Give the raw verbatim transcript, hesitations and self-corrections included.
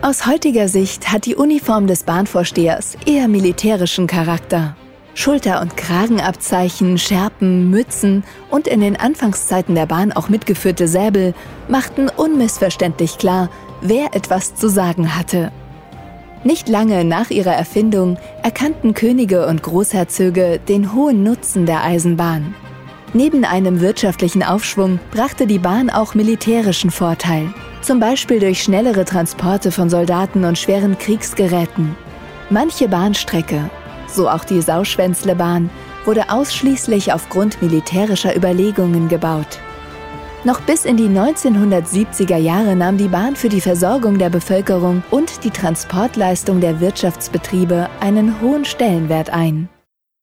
Aus heutiger Sicht hat die Uniform des Bahnvorstehers eher militärischen Charakter. Schulter- und Kragenabzeichen, Schärpen, Mützen und in den Anfangszeiten der Bahn auch mitgeführte Säbel machten unmissverständlich klar, wer etwas zu sagen hatte. Nicht lange nach ihrer Erfindung erkannten Könige und Großherzöge den hohen Nutzen der Eisenbahn. Neben einem wirtschaftlichen Aufschwung brachte die Bahn auch militärischen Vorteil, zum Beispiel durch schnellere Transporte von Soldaten und schweren Kriegsgeräten. Manche Bahnstrecke, so auch die Sauschwänzlebahn, wurde ausschließlich aufgrund militärischer Überlegungen gebaut. Noch bis in die neunzehnhundertsiebziger Jahre nahm die Bahn für die Versorgung der Bevölkerung und die Transportleistung der Wirtschaftsbetriebe einen hohen Stellenwert ein.